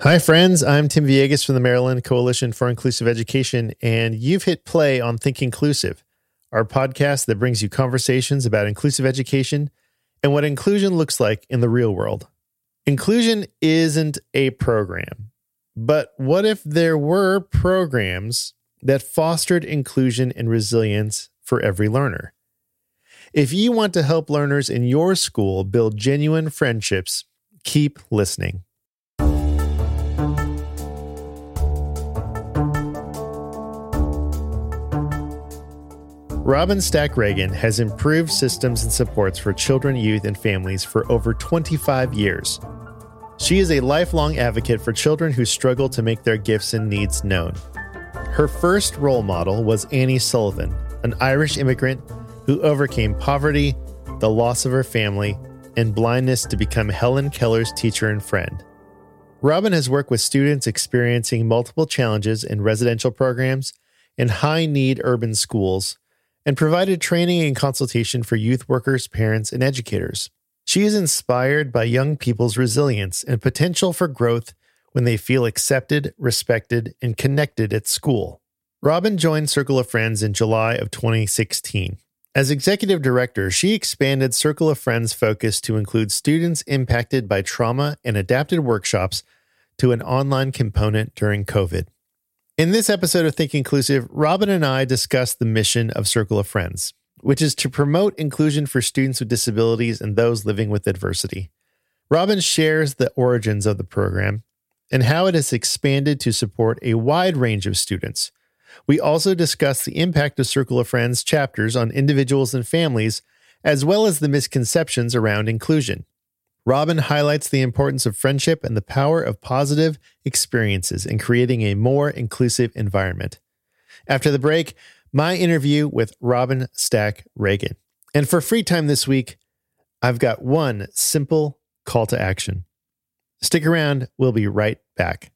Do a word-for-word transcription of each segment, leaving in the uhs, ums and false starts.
Hi, friends. I'm Tim Villegas from the Maryland Coalition for Inclusive Education, and you've hit play on Think Inclusive, our podcast that brings you conversations about inclusive education and what inclusion looks like in the real world. Inclusion isn't a program, but what if there were programs that fostered inclusion and resilience for every learner? If you want to help learners in your school build genuine friendships, keep listening. Robin Stack Reagan has improved systems and supports for children, youth, and families for over twenty-five years. She is a lifelong advocate for children who struggle to make their gifts and needs known. Her first role model was Annie Sullivan, an Irish immigrant who overcame poverty, the loss of her family, and blindness to become Helen Keller's teacher and friend. Robin has worked with students experiencing multiple challenges in residential programs and high-need urban schools, and provided training and consultation for youth workers, parents, and educators. She is inspired by young people's resilience and potential for growth when they feel accepted, respected, and connected at school. Robin joined Circle of Friends in July of twenty sixteen. As executive director, she expanded Circle of Friends' focus to include students impacted by trauma and adapted workshops to an online component during COVID. In this episode of Think Inclusive, Robin and I discussed the mission of Circle of Friends, which is to promote inclusion for students with disabilities and those living with adversity. Robin shares the origins of the program and how it has expanded to support a wide range of students. We also discuss the impact of Circle of Friends chapters on individuals and families, as well as the misconceptions around inclusion. Robin highlights the importance of friendship and the power of positive experiences in creating a more inclusive environment. After the break, my interview with Robin Stack Reagan. And for free time this week, I've got one simple call to action. Stick around. We'll be right back.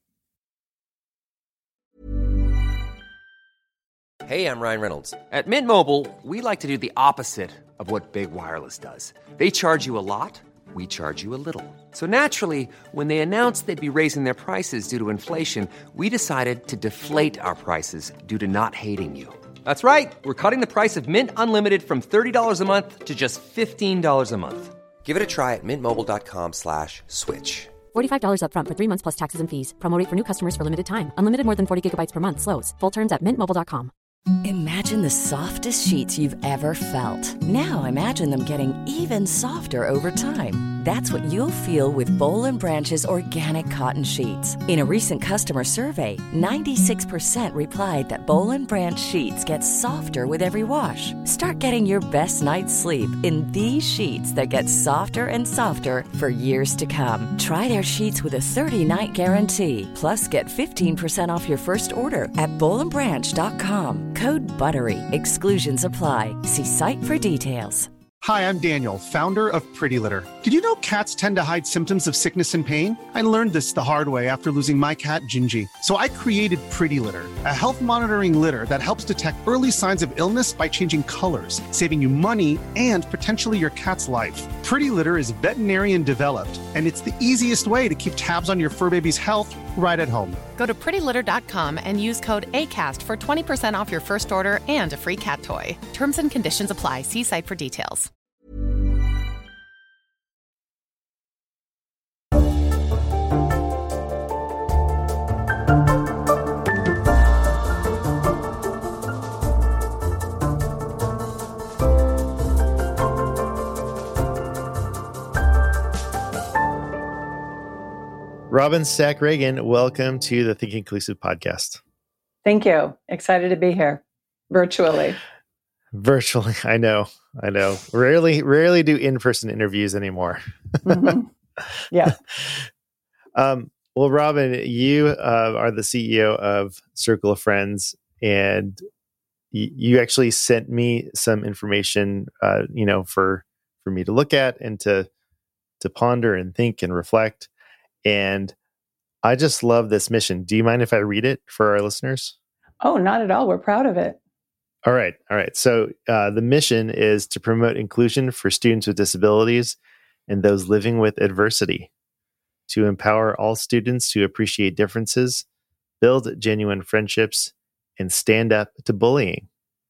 Hey, I'm Ryan Reynolds. At Mint Mobile, we like to do the opposite of what Big Wireless does. They charge you a lot. We charge you a little. So naturally, when they announced they'd be raising their prices due to inflation, we decided to deflate our prices due to not hating you. That's right. We're cutting the price of Mint Unlimited from thirty dollars a month to just fifteen dollars a month. Give it a try at mintmobile.com slash switch. forty-five dollars up front for three months plus taxes and fees. Promo rate for new customers for limited time. Unlimited more than forty gigabytes per month slows. Full terms at mint mobile dot com. Imagine the softest sheets you've ever felt. Now imagine them getting even softer over time. That's what you'll feel with Boll and Branch's organic cotton sheets. In a recent customer survey, ninety-six percent replied that Boll and Branch sheets get softer with every wash. Start getting your best night's sleep in these sheets that get softer and softer for years to come. Try their sheets with a thirty-night guarantee. Plus, get fifteen percent off your first order at boll and branch dot com. Code BUTTERY. Exclusions apply. See site for details. Hi, I'm Daniel, founder of Pretty Litter. Did you know cats tend to hide symptoms of sickness and pain? I learned this the hard way after losing my cat, Gingy. So I created Pretty Litter, a health monitoring litter that helps detect early signs of illness by changing colors, saving you money and potentially your cat's life. Pretty Litter is veterinarian developed, and it's the easiest way to keep tabs on your fur baby's health right at home. Go to pretty litter dot com and use code ACAST for twenty percent off your first order and a free cat toy. Terms and conditions apply. See site for details. Robin Stack Reagan, welcome to the Think Inclusive podcast. Thank you. Excited to be here virtually. Virtually. I know. I know. Rarely, rarely do in-person interviews anymore. Mm-hmm. Yeah. um, well, Robin, you uh, are the C E O of Circle of Friends, and y- you actually sent me some information, uh, you know, for, for me to look at and to, to ponder and think and reflect. And I just love this mission. Do you mind if I read it for our listeners? Oh, not at all. We're proud of it. All right. All right. So uh, the mission is to promote inclusion for students with disabilities and those living with adversity, to empower all students to appreciate differences, build genuine friendships, and stand up to bullying.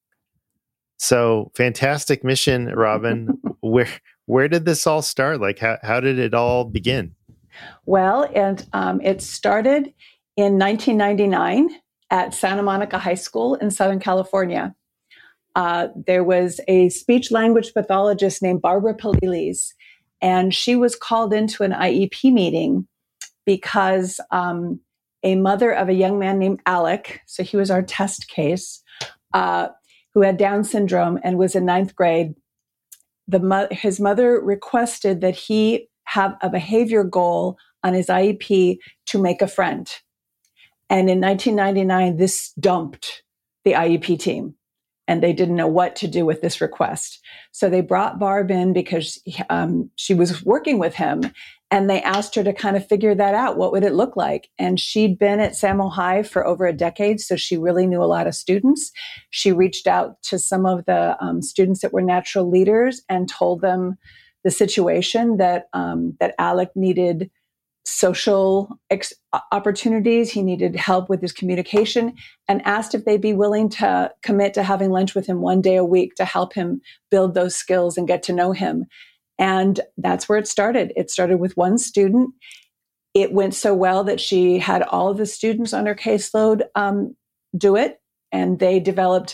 So fantastic mission, Robin. where where did this all start? Like, how, how did it all begin? Well, and um, it started in nineteen ninety-nine at Santa Monica High School in Southern California. Uh, there was a speech language pathologist named Barbara Paliles, and she was called into an I E P meeting because um, a mother of a young man named Alec, so he was our test case, uh, who had Down syndrome and was in ninth grade. The mo- his mother requested that he have a behavior goal on his I E P to make a friend. And in nineteen ninety-nine, this dumped the I E P team, and they didn't know what to do with this request. So they brought Barb in because um, she was working with him, and they asked her to kind of figure that out. What would it look like? And she'd been at Samo High for over a decade, so she really knew a lot of students. She reached out to some of the um, students that were natural leaders and told them the situation that um, that Alec needed social ex- opportunities. He needed help with his communication, and asked if they'd be willing to commit to having lunch with him one day a week to help him build those skills and get to know him. And that's where it started. It started with one student. It went so well that she had all of the students on her caseload um, do it. And they developed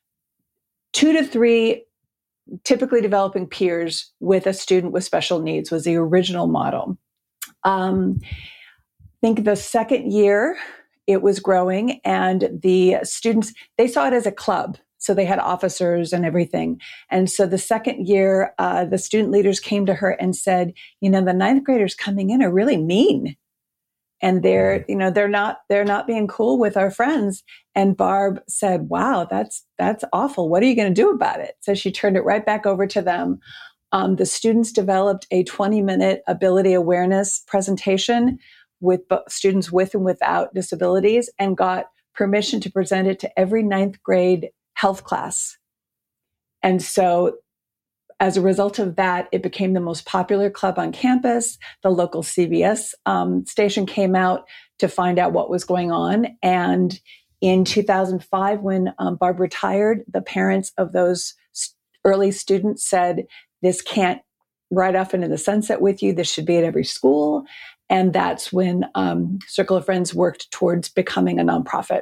two to three typically developing peers with a student with special needs was the original model. Um, I think the second year it was growing, and the students, they saw it as a club. So they had officers and everything. And so the second year, uh, the student leaders came to her and said, you know, the ninth graders coming in are really mean. And they're, you know, they're not, they're not being cool with our friends. And Barb said, wow, that's, that's awful. What are you going to do about it? So she turned it right back over to them. Um, the students developed a twenty minute ability awareness presentation with bo- students with and without disabilities, and got permission to present it to every ninth grade health class. And so as a result of that, it became the most popular club on campus. The local C B S um, station came out to find out what was going on. And in two thousand five, when um, Barb retired, the parents of those st- early students said, this can't ride off into the sunset with you. This should be at every school. And that's when um, Circle of Friends worked towards becoming a nonprofit.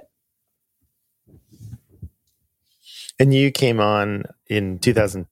And you came on in two thousand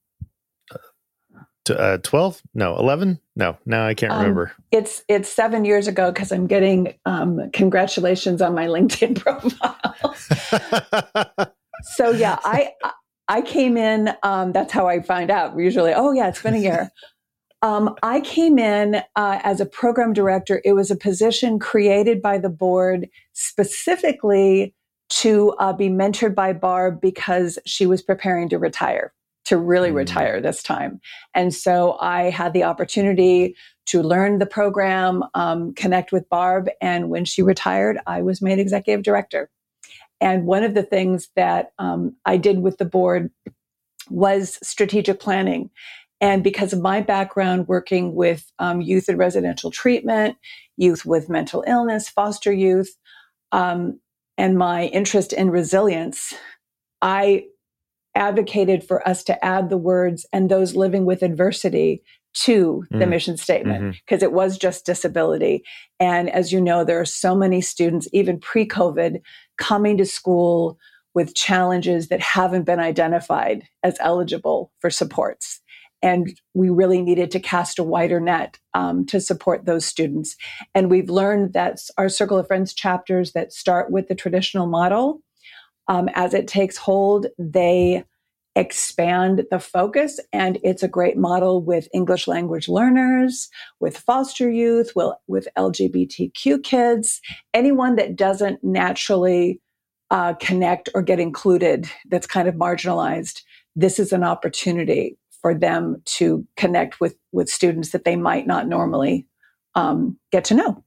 twelve? No, eleven? No, now I can't remember. Um, it's it's seven years ago because I'm getting um, congratulations on my LinkedIn profile. So yeah, I I came in. Um, that's how I find out. Usually, oh yeah, it's been a year. Um, I came in uh, as a program director. It was a position created by the board specifically to uh, be mentored by Barb because she was preparing to retire, to really mm. retire this time. And so I had the opportunity to learn the program, um, connect with Barb. And when she retired, I was made executive director. And one of the things that um, I did with the board was strategic planning. And because of my background working with um, youth in residential treatment, youth with mental illness, foster youth, um, and my interest in resilience, I advocated for us to add the words "and those living with adversity" to the mm. mission statement, because mm-hmm. it was just disability. And as you know, there are so many students, even pre-COVID, coming to school with challenges that haven't been identified as eligible for supports. And we really needed to cast a wider net um, to support those students. And we've learned that our Circle of Friends chapters that start with the traditional model, um, as it takes hold, they expand the focus. And it's a great model with English language learners, with foster youth, with, with L G B T Q kids, anyone that doesn't naturally uh, connect or get included, that's kind of marginalized. This is an opportunity for them to connect with, with students that they might not normally um, get to know.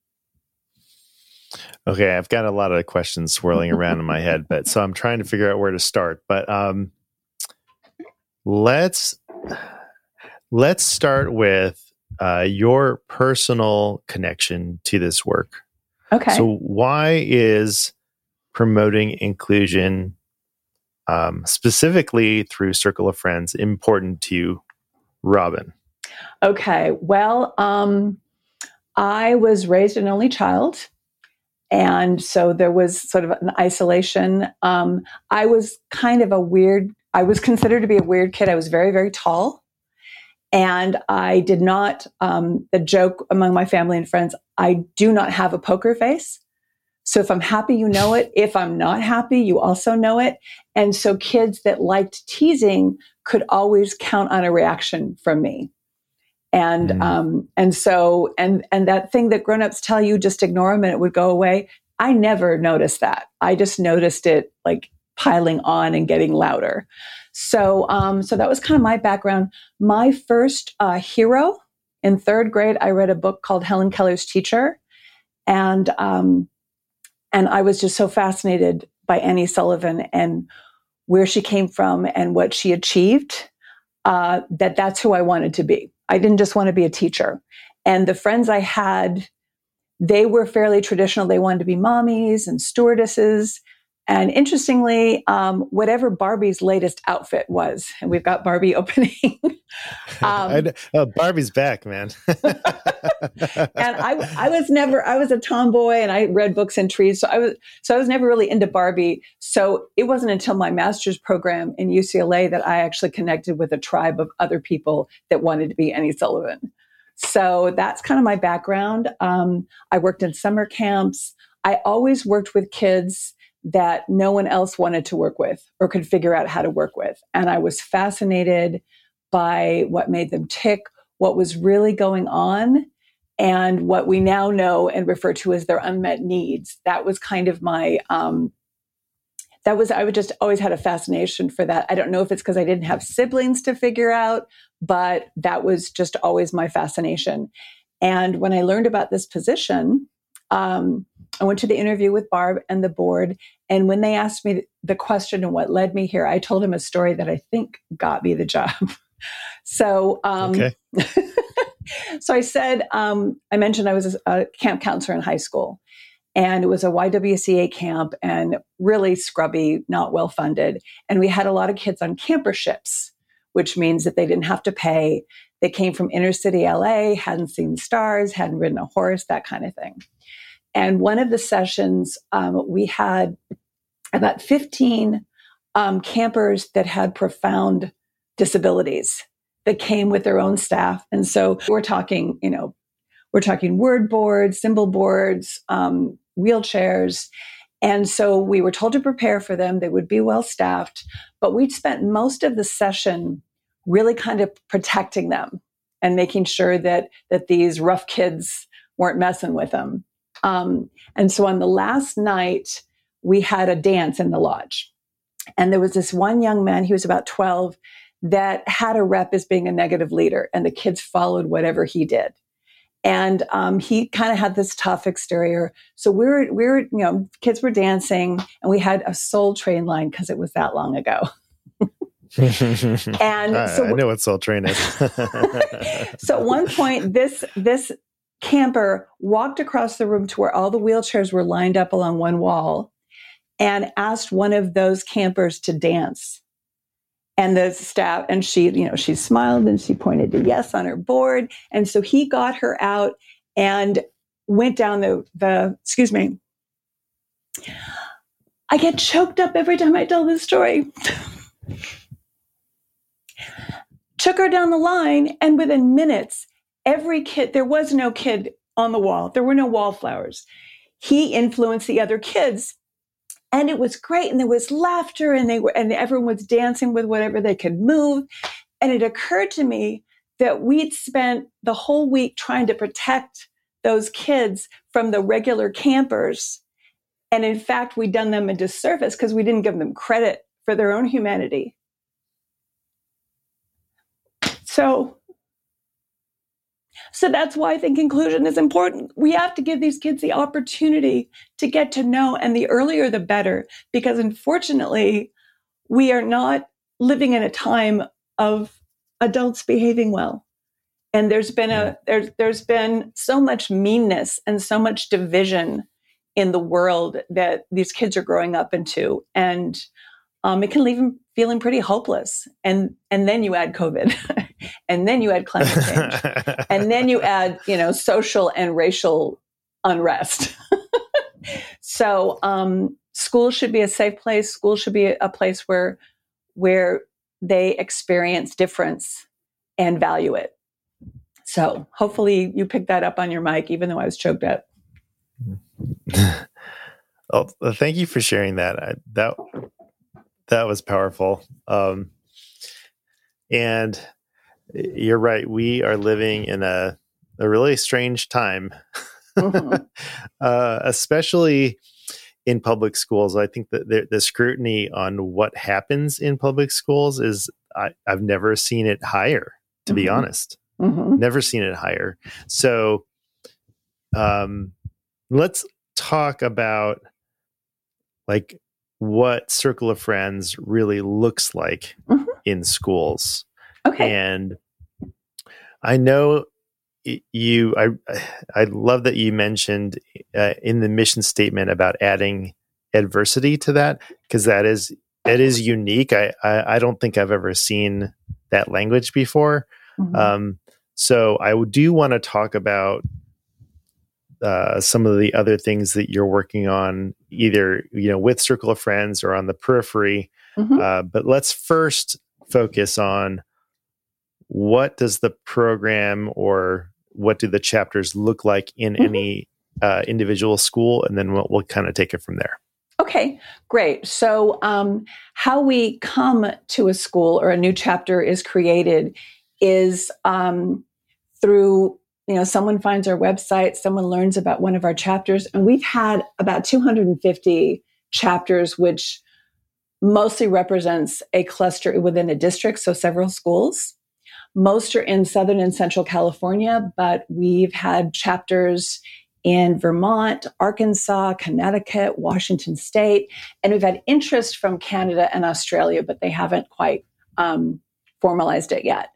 Okay, I've got a lot of questions swirling around in my head, but so I'm trying to figure out where to start. But um, let's let's start with uh, your personal connection to this work. Okay. So why is promoting inclusion, um, specifically through Circle of Friends, important to you, Robin? Okay. Well, um, I was raised an only child. And so there was sort of an isolation. Um, I was kind of a weird, I was considered to be a weird kid. I was very, very tall. And I did not, um, the joke among my family and friends, I do not have a poker face. So if I'm happy, you know it. If I'm not happy, you also know it. And so kids that liked teasing could always count on a reaction from me. And, mm. um, and so, and, and that thing that grownups tell you, just ignore them and it would go away. I never noticed that. I just noticed it like piling on and getting louder. So, um, so that was kind of my background. My first, uh, hero in third grade, I read a book called Helen Keller's Teacher. And, um, and I was just so fascinated by Annie Sullivan and where she came from and what she achieved, uh, that that's who I wanted to be. I didn't just want to be a teacher. And the friends I had, they were fairly traditional. They wanted to be mommies and stewardesses. And interestingly, um, whatever Barbie's latest outfit was, and we've got Barbie opening. um, I, oh, Barbie's back, man. and I, I was never, I was a tomboy and I read books and trees. So I was, so I was never really into Barbie. So it wasn't until my master's program in U C L A that I actually connected with a tribe of other people that wanted to be Annie Sullivan. So that's kind of my background. Um, I worked in summer camps. I always worked with kids that no one else wanted to work with or could figure out how to work with. And I was fascinated by what made them tick, what was really going on, and what we now know and refer to as their unmet needs. That was kind of my, um, that was, I would just always had a fascination for that. I don't know if it's because I didn't have siblings to figure out, but that was just always my fascination. And when I learned about this position, um, I went to the interview with Barb and the board. And when they asked me the question and what led me here, I told him a story that I think got me the job. so, um, okay. so I said, um, I mentioned I was a camp counselor in high school, and it was a Y W C A camp and really scrubby, not well funded. And we had a lot of kids on camperships, which means that they didn't have to pay. They came from inner city L A, hadn't seen stars, hadn't ridden a horse, that kind of thing. And one of the sessions, um, we had about fifteen um, campers that had profound disabilities that came with their own staff. And so we're talking, you know, we're talking word boards, symbol boards, um, wheelchairs. And so we were told to prepare for them. They would be well staffed, but we'd spent most of the session really kind of protecting them and making sure that, that these rough kids weren't messing with them. Um, and so on the last night, we had a dance in the lodge. And there was this one young man, he was about twelve, that had a rep as being a negative leader. And the kids followed whatever he did. And um, he kind of had this tough exterior. So we were, we were, you know, kids were dancing, and we had a Soul Train line because it was that long ago. and I, so I know what Soul Train is. So at one point, this this camper walked across the room to where all the wheelchairs were lined up along one wall and asked one of those campers to dance. And the staff, and she, you know, she smiled and she pointed to yes on her board. And so he got her out and went down the, the, excuse me. I get choked up every time I tell this story. Took her down the line, and within minutes, every kid, there was no kid on the wall. There were no wallflowers. He influenced the other kids, and it was great. And there was laughter, and they were, and everyone was dancing with whatever they could move. And it occurred to me that we'd spent the whole week trying to protect those kids from the regular campers. And in fact, we'd done them a disservice because we didn't give them credit for their own humanity. So, so that's why I think inclusion is important. We have to give these kids the opportunity to get to know, and the earlier the better, because unfortunately, we are not living in a time of adults behaving well. And there's been a there's there's been so much meanness and so much division in the world that these kids are growing up into, and um, it can leave them feeling pretty hopeless. And and then you add COVID, and then you add climate change, and then you add you know social and racial unrest. So um, school should be a safe place. School should be a place where where they experience difference and value it. So hopefully you picked that up on your mic, even though I was choked up. Oh, thank you for sharing that. I, that that was powerful. Um, and you're right. We are living in a, a really strange time, mm-hmm. uh, especially in public schools. I think that the, the scrutiny on what happens in public schools is, I, I've never seen it higher, to mm-hmm. be honest. Mm-hmm. Never seen it higher. So um, let's talk about like what Circle of Friends really looks like mm-hmm. in schools. Okay. And I know you, I, I love that you mentioned uh, in the mission statement about adding adversity to that, because that is, it is unique. I, I, I don't think I've ever seen that language before. Mm-hmm. Um, so I do want to talk about uh, some of the other things that you're working on, either, you know, with Circle of Friends or on the periphery. Mm-hmm. Uh, but let's first focus on what does the program or what do the chapters look like in mm-hmm. any uh, individual school? And then we'll, we'll kind of take it from there. Okay, great. So um, how we come to a school or a new chapter is created is um, through, you know, someone finds our website, someone learns about one of our chapters, and we've had about two hundred fifty chapters, which mostly represents a cluster within a district, so several schools. Most are in Southern and Central California, but we've had chapters in Vermont, Arkansas, Connecticut, Washington State, and we've had interest from Canada and Australia, but they haven't quite um, formalized it yet.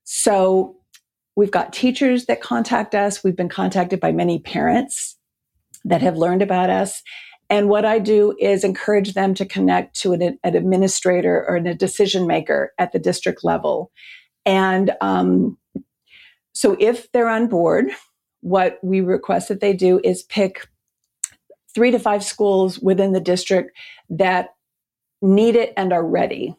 So we've got teachers that contact us. We've been contacted by many parents that have learned about us. And what I do is encourage them to connect to an, an administrator or a decision maker at the district level. And um, so if they're on board, what we request that they do is pick three to five schools within the district that need it and are ready.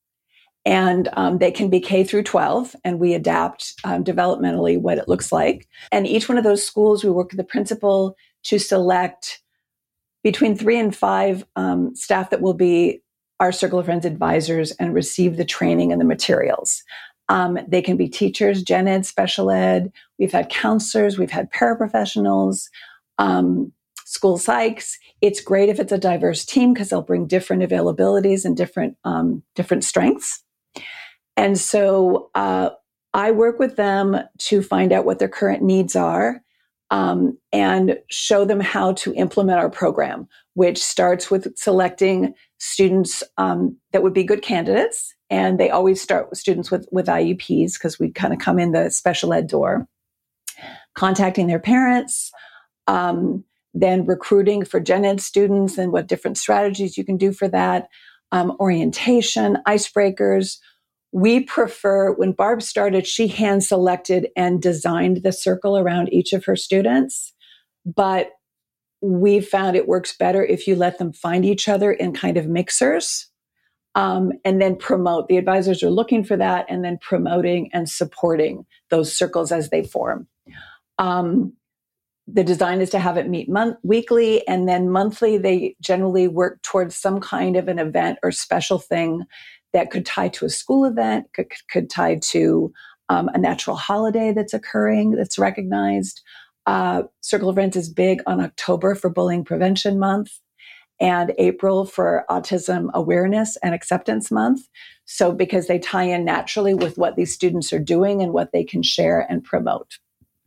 And um, they can be K through twelve, and we adapt um, developmentally what it looks like. And each one of those schools, we work with the principal to select between three and five um, staff that will be our Circle of Friends advisors and receive the training and the materials. Um, they can be teachers, gen ed, special ed. We've had counselors, we've had paraprofessionals, um, school psychs. It's great if it's a diverse team because they'll bring different availabilities and different um, different strengths. And so uh, I work with them to find out what their current needs are um, and show them how to implement our program, which starts with selecting students um, that would be good candidates. And they always start with students with, with I U Ps because we kind of come in the special ed door, contacting their parents, um, then recruiting for gen ed students and what different strategies you can do for that, um, orientation, icebreakers. We prefer, when Barb started, she hand selected and designed the circle around each of her students. But we found it works better if you let them find each other in kind of mixers. Um, and then promote. The advisors are looking for that and then promoting and supporting those circles as they form. Um, the design is to have it meet month, weekly, and then monthly they generally work towards some kind of an event or special thing that could tie to a school event, could, could tie to um, a natural holiday that's occurring, that's recognized. Uh, Circle of Friends is big on October for Bullying Prevention Month, and April for Autism Awareness and Acceptance Month. So because they tie in naturally with what these students are doing and what they can share and promote.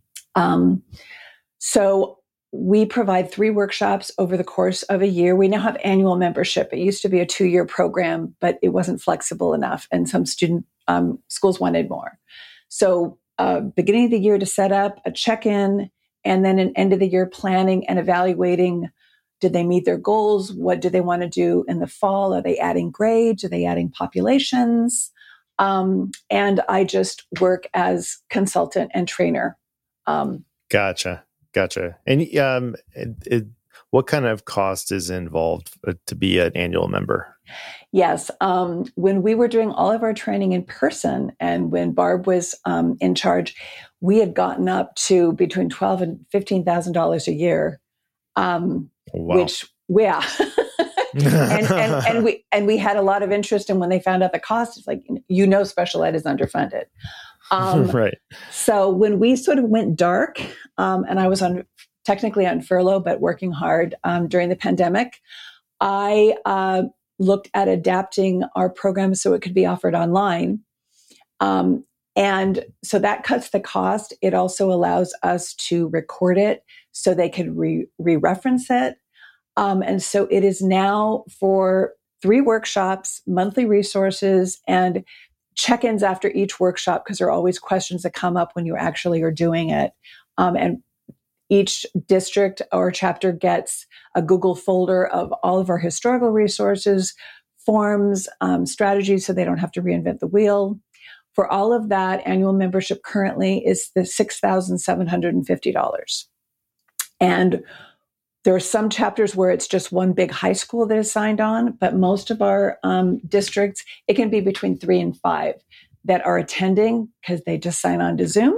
Um, so we provide three workshops over the course of a year. We now have annual membership. It used to be a two-year program, but it wasn't flexible enough. And some student um, schools wanted more. So a beginning of the year to set up, a check-in, and then an end of the year planning and evaluating. Did they meet their goals? What do they want to do in the fall? Are they adding grades? Are they adding populations? Um, and I just work as consultant and trainer. Um, gotcha. Gotcha. And um, it, it, what kind of cost is involved to be an annual member? Yes. Um, when we were doing all of our training in person and when Barb was um, in charge, we had gotten up to between twelve thousand dollars and fifteen thousand dollars a year, um, wow. which, yeah. and, and, and we and we had a lot of interest. And when they found out the cost, it's like, you know, special ed is underfunded. Um, right. So when we sort of went dark, um, and I was on technically on furlough, but working hard um, during the pandemic, I uh, looked at adapting our program so it could be offered online. Um, and so that cuts the cost. It also allows us to record it so they could re- re-reference it. Um, and so it is now for three workshops, monthly resources, and check-ins after each workshop, because there are always questions that come up when you actually are doing it. Um, and each district or chapter gets a Google folder of all of our historical resources, forms, um, strategies, so they don't have to reinvent the wheel. For all of that, annual membership currently is the six thousand seven hundred fifty dollars. And there are some chapters where it's just one big high school that is signed on, but most of our um, districts, it can be between three and five that are attending because they just sign on to Zoom.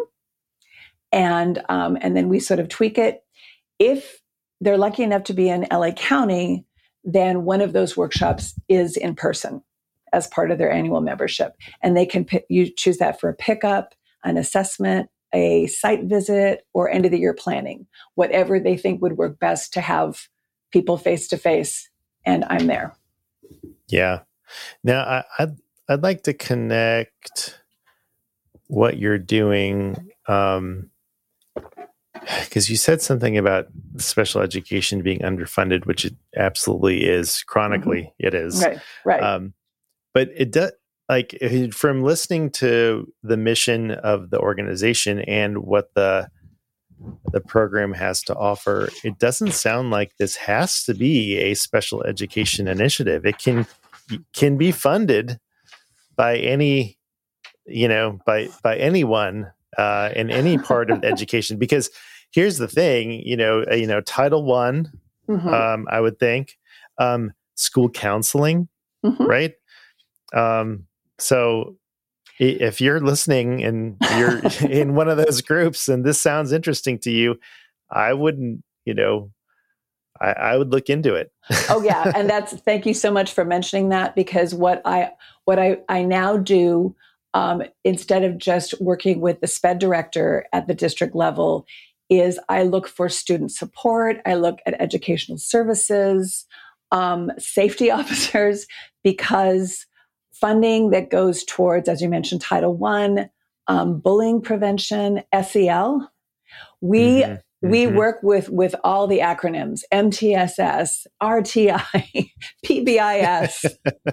And, um, and then we sort of tweak it. If they're lucky enough to be in L A County, then one of those workshops is in person as part of their annual membership. And they can pick, you choose that for a pickup, an assessment, a site visit, or end of the year planning, whatever they think would work best to have people face to face. And I'm there. Yeah. Now I, I'd, I'd like to connect what you're doing. Um, because you said something about special education being underfunded, which it absolutely is. Chronically, mm-hmm. it is. Right, right. Um, but it does, like, from listening to the mission of the organization and what the the program has to offer, it doesn't sound like this has to be a special education initiative. It can can be funded by any, you know, by by anyone uh, in any part of education. Because here's the thing, you know, uh, you know, Title One, mm-hmm. um, I would think, um, school counseling, mm-hmm. right? Um, so if you're listening and you're in one of those groups and this sounds interesting to you, I wouldn't, you know, I, I would look into it. Oh yeah. And that's, thank you so much for mentioning that, because what I, what I, I now do, um, instead of just working with the SPED director at the district level, is I look for student support. I look at educational services, um, safety officers, because funding that goes towards, as you mentioned, Title One, um, bullying prevention, S E L. We mm-hmm. we mm-hmm. work with with all the acronyms: M T S S, R T I, P B I S.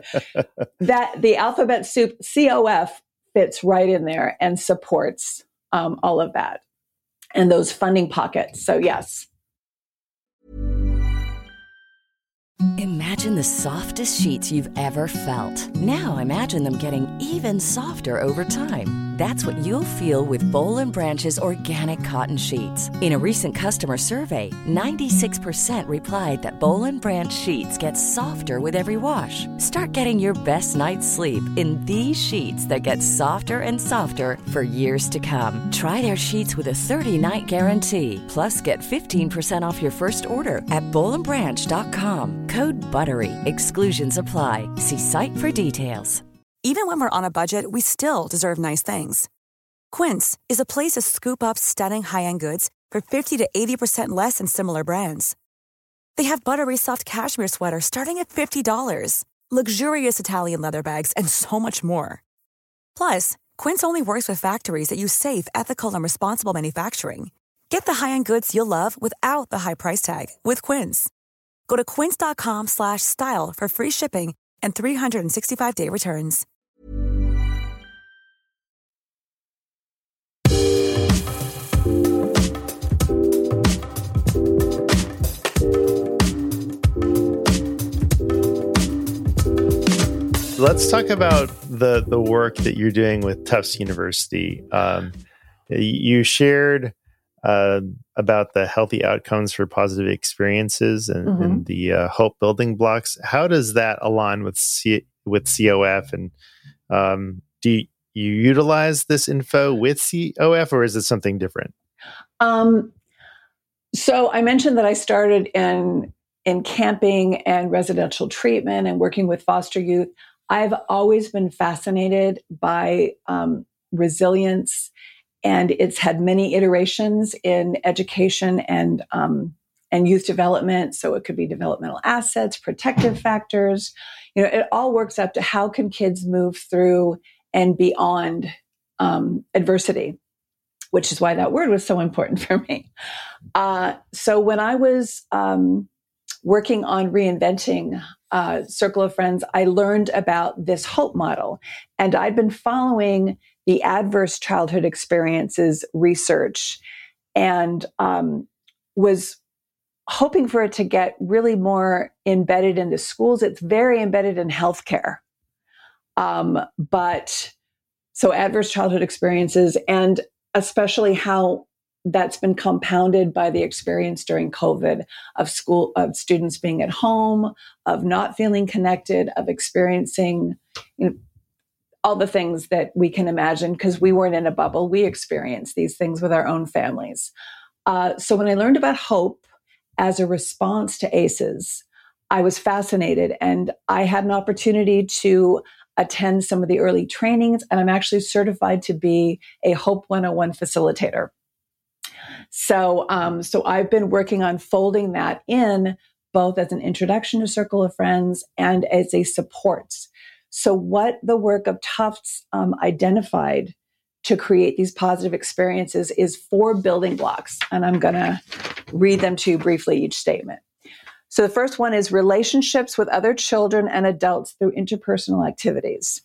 That the alphabet soup, C O F, fits right in there and supports um, all of that and those funding pockets. So yes. Imagine the softest sheets you've ever felt. Now imagine them getting even softer over time. That's what you'll feel with Boll and Branch's organic cotton sheets. In a recent customer survey, ninety-six percent replied that Boll and Branch sheets get softer with every wash. Start getting your best night's sleep in these sheets that get softer and softer for years to come. Try their sheets with a thirty-night guarantee. Plus, get fifteen percent off your first order at boll and branch dot com. Code BUTTERY. Exclusions apply. See site for details. Even when we're on a budget, we still deserve nice things. Quince is a place to scoop up stunning high-end goods for fifty to eighty percent less than similar brands. They have buttery soft cashmere sweaters starting at fifty dollars, luxurious Italian leather bags, and so much more. Plus, Quince only works with factories that use safe, ethical, and responsible manufacturing. Get the high-end goods you'll love without the high price tag with Quince. Go to quince.com slash style for free shipping and three sixty-five day returns. let's talk about the the work that you're doing with Tufts University. Um, you shared uh, about the healthy outcomes for positive experiences and, mm-hmm. and the uh, hope building blocks. How does that align with C- with C O F? And um, do you, you utilize this info with C O F, or is it something different? Um, so I mentioned that I started in in camping and residential treatment and working with foster youth. I've always been fascinated by um, resilience, and it's had many iterations in education and um, and youth development. So it could be developmental assets, protective factors. You know, it all works up to how can kids move through and beyond um, adversity, which is why that word was so important for me. Uh, so when I was um, working on reinventing uh, Circle of Friends, I learned about this HOPE model. And I'd been following the adverse childhood experiences research and um, was hoping for it to get really more embedded in the schools. It's very embedded in healthcare. Um, but so adverse childhood experiences, and especially how that's been compounded by the experience during COVID of school, of students being at home, of not feeling connected, of experiencing, you know, all the things that we can imagine because we weren't in a bubble. We experienced these things with our own families. Uh, so when I learned about HOPE as a response to A C Es, I was fascinated, and I had an opportunity to attend some of the early trainings, and I'm actually certified to be a HOPE one oh one facilitator. So, um, so I've been working on folding that in both as an introduction to Circle of Friends and as a support. So what the work of Tufts um, identified to create these positive experiences is four building blocks. And I'm going to read them to you briefly, each statement. So the first one is relationships with other children and adults through interpersonal activities.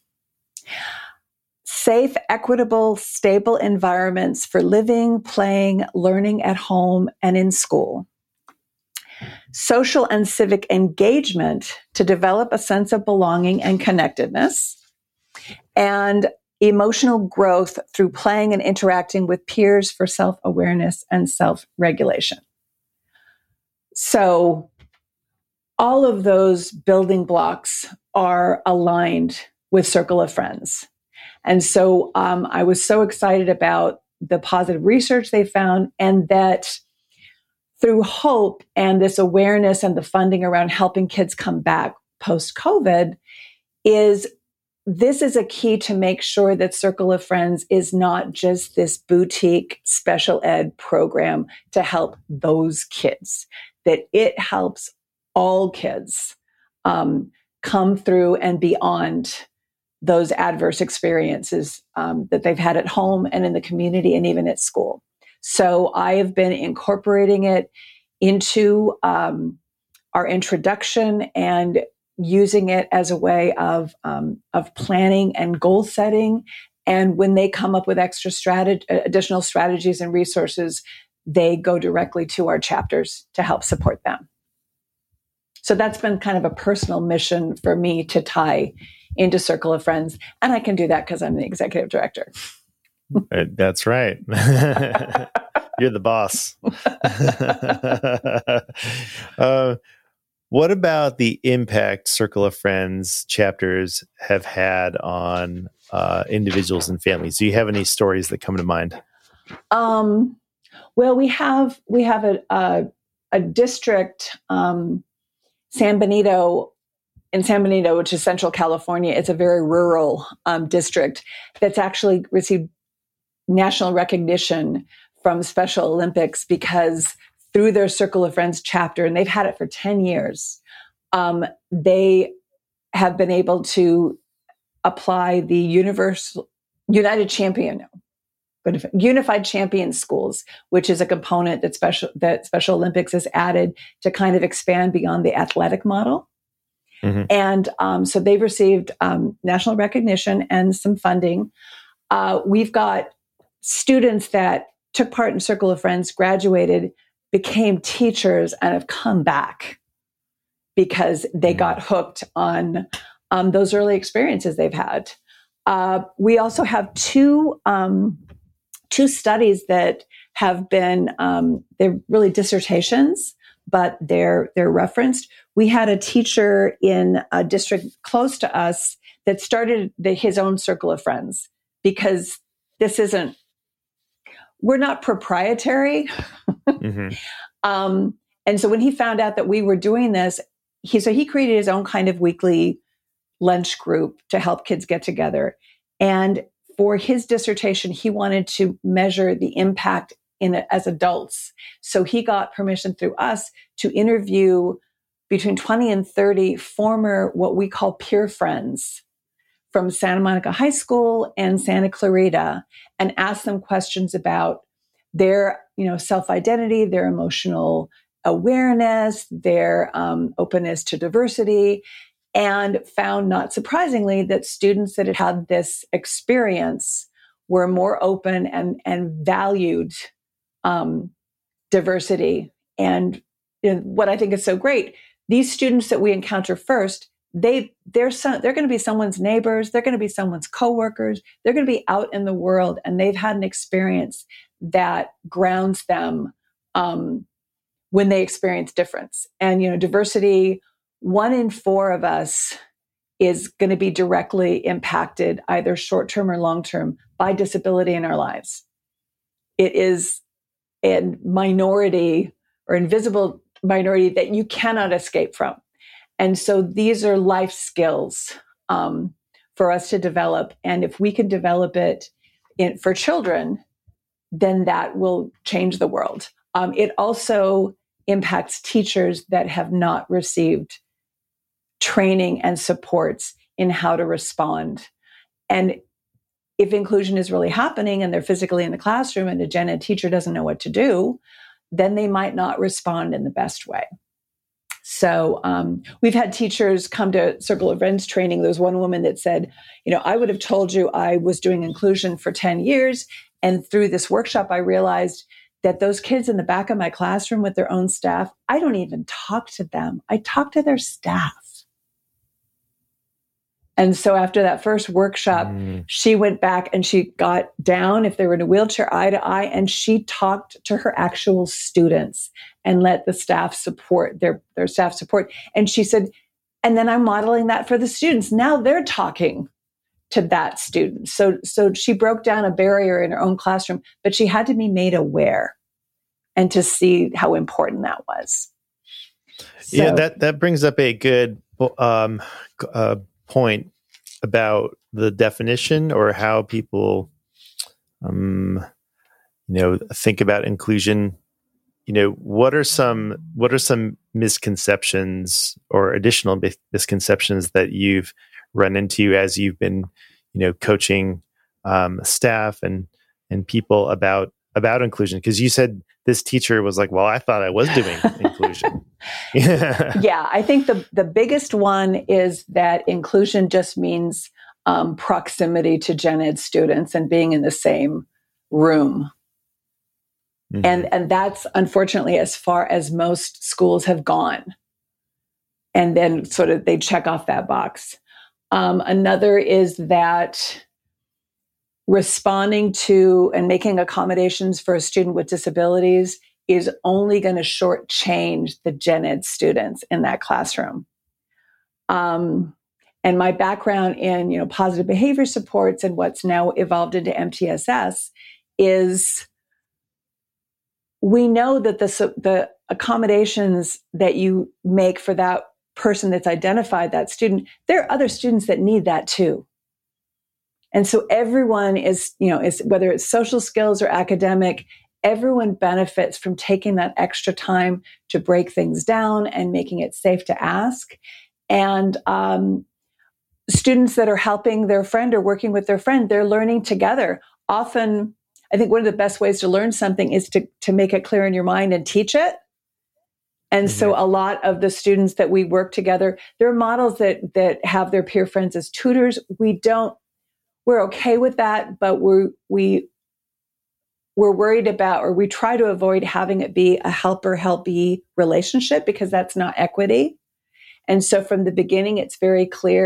Safe, equitable, stable environments for living, playing, learning at home and in school. Social and civic engagement to develop a sense of belonging and connectedness. And emotional growth through playing and interacting with peers for self-awareness and self-regulation. So all of those building blocks are aligned with Circle of Friends. And so um, I was so excited about the positive research they found, and that through HOPE and this awareness and the funding around helping kids come back post-COVID, is this is a key to make sure that Circle of Friends is not just this boutique special ed program to help those kids, that it helps all kids um, come through and beyond those adverse experiences um, that they've had at home and in the community and even at school. So I have been incorporating it into um, our introduction and using it as a way of um, of planning and goal setting. And when they come up with extra strategy, additional strategies and resources, they go directly to our chapters to help support them. So that's been kind of a personal mission for me to tie into Circle of Friends. And I can do that because I'm the executive director. That's right. You're the boss. uh, what about the impact Circle of Friends chapters have had on uh, individuals and families? Do you have any stories that come to mind? Um, well, we have we have a a, a district, um, San Benito. In San Benito, which is Central California, it's a very rural um, district that's actually received national recognition from Special Olympics because through their Circle of Friends chapter, and they've had it for ten years, um, they have been able to apply the universal, United Champion, but Unified Champion Schools, which is a component that Special, that Special Olympics has added to kind of expand beyond the athletic model. Mm-hmm. And um, so they've received um, national recognition and some funding. Uh, we've got students that took part in Circle of Friends, graduated, became teachers, and have come back because they mm-hmm. got hooked on um, those early experiences they've had. Uh, we also have two um, two studies that have been um, they're really dissertations, but they're they're referenced. We had a teacher in a district close to us that started the, his own circle of friends, because this isn't, we're not proprietary. Mm-hmm. um, and so when he found out that we were doing this, he so he created his own kind of weekly lunch group to help kids get together. And for his dissertation, he wanted to measure the impact in it as adults. So he got permission through us to interview between twenty and thirty former, what we call peer friends from Santa Monica High School and Santa Clarita, and ask them questions about their, you know, self-identity, their emotional awareness, their um, openness to diversity, and found, not surprisingly, that students that had had this experience were more open and, and valued um, diversity. And you know, what I think is so great, these students that we encounter first, they they're some, they're going to be someone's neighbors, they're going to be someone's coworkers, they're going to be out in the world, and they've had an experience that grounds them um, when they experience difference. And you know, diversity, one in four of us is going to be directly impacted, either short-term or long-term, by disability in our lives. It is a minority or invisible minority that you cannot escape from. And so these are life skills um, for us to develop. And if we can develop it in, for children, then that will change the world. Um, it also impacts teachers that have not received training and supports in how to respond. And if inclusion is really happening and they're physically in the classroom and a gen ed teacher doesn't know what to do, then they might not respond in the best way. So um, we've had teachers come to Circle of Friends training. There was one woman that said, you know, I would have told you I was doing inclusion for ten years. And through this workshop, I realized that those kids in the back of my classroom with their own staff, I don't even talk to them. I talk to their staff. And so after that first workshop, mm. she went back and she got down, if they were in a wheelchair, eye to eye, and she talked to her actual students and let the staff support their, their staff support. And she said, and then I'm modeling that for the students. Now they're talking to that student. So, so she broke down a barrier in her own classroom, but she had to be made aware and to see how important that was. So, yeah, that, that brings up a good um, uh, point about the definition, or how people, um, you know, think about inclusion. You know, what are some what are some misconceptions or additional misconceptions that you've run into as you've been, you know, coaching um, staff and and people about about inclusion? Because you said this teacher was like, well, I thought I was doing inclusion. Yeah. Yeah, I think the, the biggest one is that inclusion just means um, proximity to gen ed students and being in the same room. Mm-hmm. And, and that's unfortunately as far as most schools have gone. And then sort of they check off that box. Um, another is that responding to and making accommodations for a student with disabilities is only going to shortchange the gen ed students in that classroom. Um, and my background in, you know, positive behavior supports and what's now evolved into M T S S is we know that the, the accommodations that you make for that person that's identified, that student, there are other students that need that too. And so everyone is, you know, is whether it's social skills or academic, everyone benefits from taking that extra time to break things down and making it safe to ask. And um, students that are helping their friend or working with their friend, they're learning together. Often, I think one of the best ways to learn something is to, to make it clear in your mind and teach it. And mm-hmm. so a lot of the students that we work together, there are models that that have their peer friends as tutors. We don't, we're okay with that, but we're, we, we're worried about, or we try to avoid having it be a helper-helpee relationship because that's not equity. And so from the beginning, it's very clear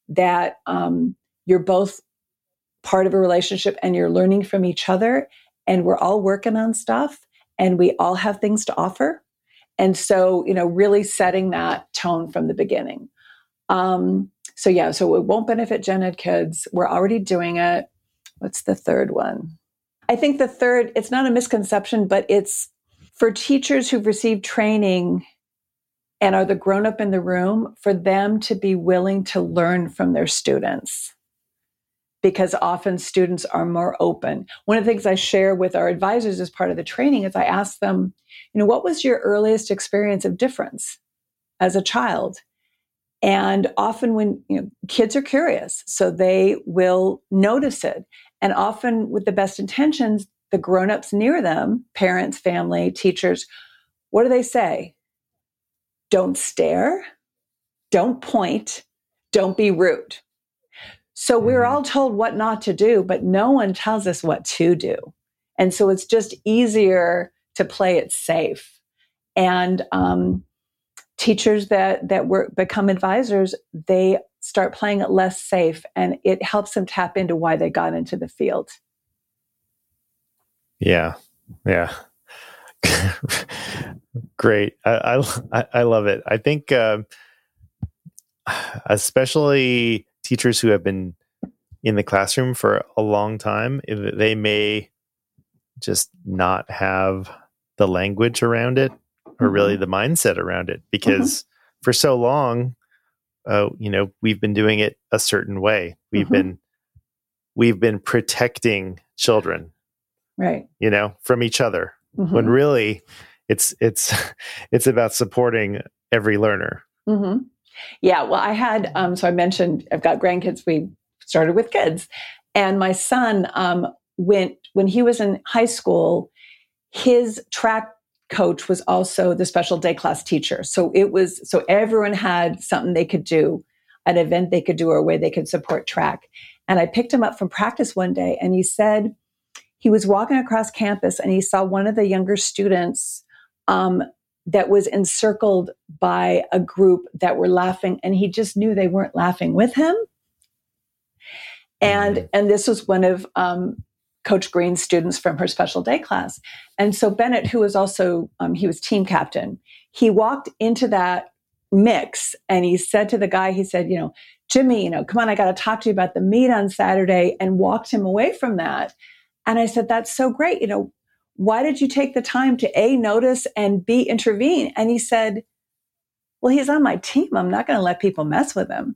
that um, you're both part of a relationship and you're learning from each other, and we're all working on stuff and we all have things to offer. And so, you know, really setting that tone from the beginning. Um, so yeah, so it won't benefit gen ed kids. We're already doing it. What's the third one? I think the third, it's not a misconception, but it's for teachers who've received training and are the grown-up in the room, for them to be willing to learn from their students. Because often students are more open. One of the things I share with our advisors as part of the training is I ask them, you know, what was your earliest experience of difference as a child? And often when, you know, kids are curious, so they will notice it. And often with the best intentions, the grown-ups near them, parents, family, teachers, what do they say? Don't stare, don't point, don't be rude. So we're all told what not to do, but no one tells us what to do. And so it's just easier to play it safe. And um, teachers that that work, become advisors, they start playing it less safe, and it helps them tap into why they got into the field. Yeah, yeah. Great. I, I I love it. I think um, especially teachers who have been in the classroom for a long time, they may just not have the language around it, or mm-hmm. really the mindset around it, because mm-hmm. for so long, uh, you know, we've been doing it a certain way. We've mm-hmm. been we've been protecting children, right? You know, from each other, mm-hmm. when really it's it's it's about supporting every learner. Mm-hmm. Yeah. Well, I had um, so I mentioned I've got grandkids. We started with kids, and my son um, went when he was in high school. His track coach was also the special day class teacher. So it was, so everyone had something they could do, an event they could do, or a way they could support track. And I picked him up from practice one day, and he said he was walking across campus and he saw one of the younger students um, that was encircled by a group that were laughing, and he just knew they weren't laughing with him. And, mm-hmm. and this was one of, um, Coach Green's students from her special day class. And so Bennett, who was also, um, he was team captain, he walked into that mix and he said to the guy, he said, you know, Jimmy, you know, come on, I got to talk to you about the meet on Saturday, and walked him away from that. And I said, that's so great. You know, why did you take the time to A, notice, and B, intervene? And he said, well, he's on my team. I'm not going to let people mess with him.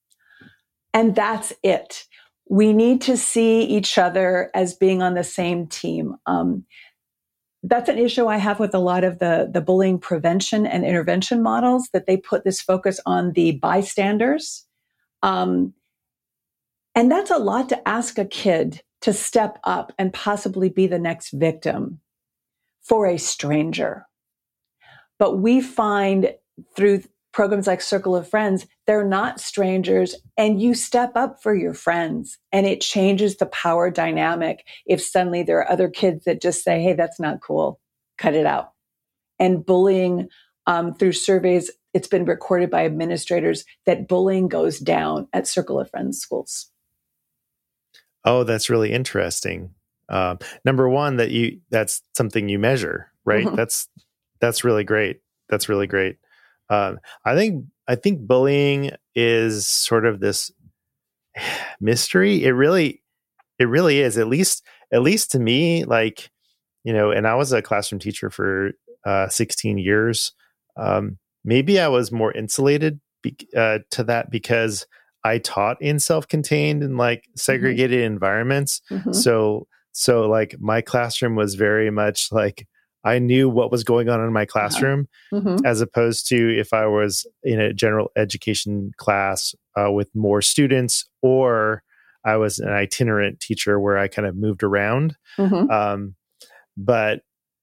And that's it. We need to see each other as being on the same team. Um, that's an issue I have with a lot of the, the bullying prevention and intervention models, that they put this focus on the bystanders. Um, and that's a lot to ask a kid to step up and possibly be the next victim for a stranger. But we find through programs like Circle of Friends, they're not strangers, and you step up for your friends, and it changes the power dynamic if suddenly there are other kids that just say, hey, that's not cool, cut it out. And bullying, um, through surveys, it's been recorded by administrators that bullying goes down at Circle of Friends schools. Oh, that's really interesting. Um, number one, that you that's something you measure, right? Mm-hmm. That's that's really great. That's really great. Um, I think I think bullying is sort of this mystery. It really, it really is. At least, at least to me, like, you know. And I was a classroom teacher for uh, sixteen years. Um, maybe I was more insulated be- uh, to that because I taught in self-contained and like segregated mm-hmm. environments. Mm-hmm. So, so like my classroom was very much like, I knew what was going on in my classroom, mm-hmm. as opposed to if I was in a general education class uh, with more students, or I was an itinerant teacher where I kind of moved around. Mm-hmm. Um, but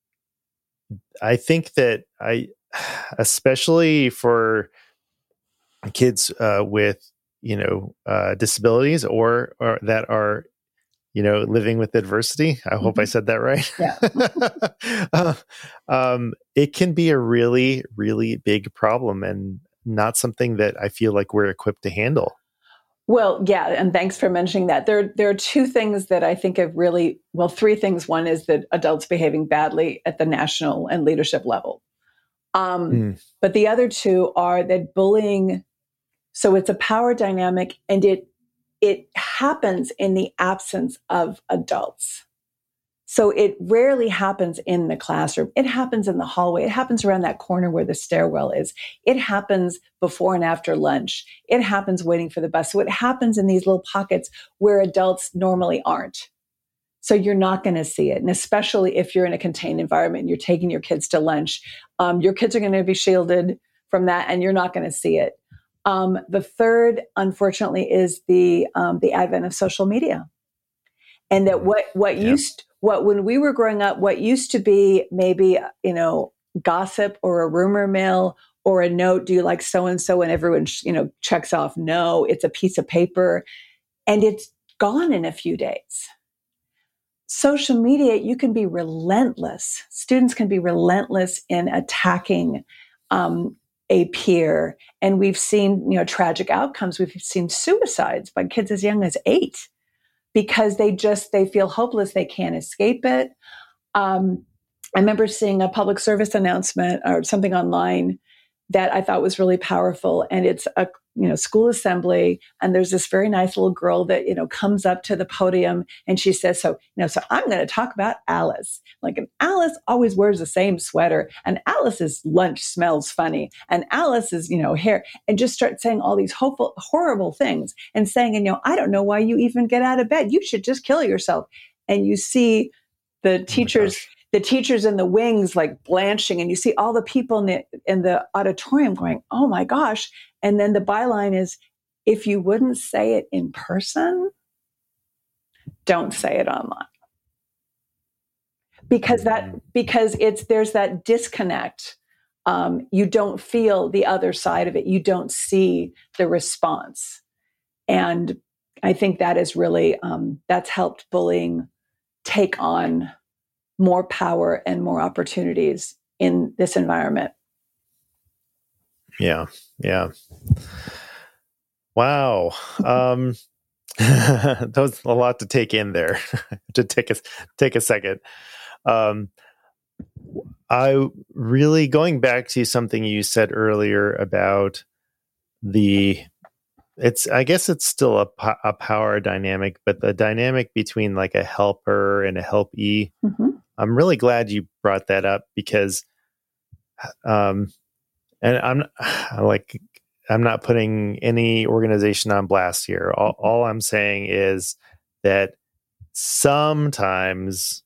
I think that I, especially for kids uh, with, you know, uh, disabilities or, or that are, you know, living with adversity. I hope mm-hmm. I said that right. Yeah. uh, um, it can be a really, really big problem, and not something that I feel like we're equipped to handle. Well, yeah, and thanks for mentioning that. There, there are two things that I think have really, well, three things. One is that adults behaving badly at the national and leadership level. Um, mm. But the other two are that bullying, so it's a power dynamic, and it it happens in the absence of adults. So it rarely happens in the classroom. It happens in the hallway. It happens around that corner where the stairwell is. It happens before and after lunch. It happens waiting for the bus. So it happens in these little pockets where adults normally aren't. So you're not going to see it. And especially if you're in a contained environment and you're taking your kids to lunch, um, your kids are going to be shielded from that, and you're not going to see it. Um, the third, unfortunately, is the um, the advent of social media. And that what, what yeah. used What, when we were growing up, what used to be maybe, you know, gossip or a rumor mill or a note, do you like so-and-so? And everyone, you know, checks off, no, it's a piece of paper, and it's gone in a few days. Social media, you can be relentless. Students can be relentless in attacking um, a peer. And we've seen, you know, tragic outcomes. We've seen suicides by kids as young as eight. Because they just, they feel hopeless. They can't escape it. Um, I remember seeing a public service announcement or something online that I thought was really powerful. And it's a, you know, school assembly. And there's this very nice little girl that, you know, comes up to the podium and she says, so, you know, so I'm going to talk about Alice. Like, and Alice always wears the same sweater, and Alice's lunch smells funny, and Alice's, you know, hair, and just start saying all these hopeful, horrible things and saying, and, you know, I don't know why you even get out of bed. You should just kill yourself. And you see the teachers, oh the teachers in the wings, like blanching, and you see all the people in the, in the auditorium going, oh my gosh. And then the byline is, if you wouldn't say it in person, don't say it online. Because that, because it's, there's that disconnect. Um, you don't feel the other side of it. You don't see the response. And I think that is really, um, that's helped bullying take on more power and more opportunities in this environment. Yeah. Yeah. Wow. Um, that was a lot to take in there. to take a, take a second. Um, I really, going back to something you said earlier about the, it's, I guess it's still a, a power dynamic, but the dynamic between like a helper and a helpee, mm-hmm. I'm really glad you brought that up because, um, and I'm like, I'm not putting any organization on blast here. All, all I'm saying is that sometimes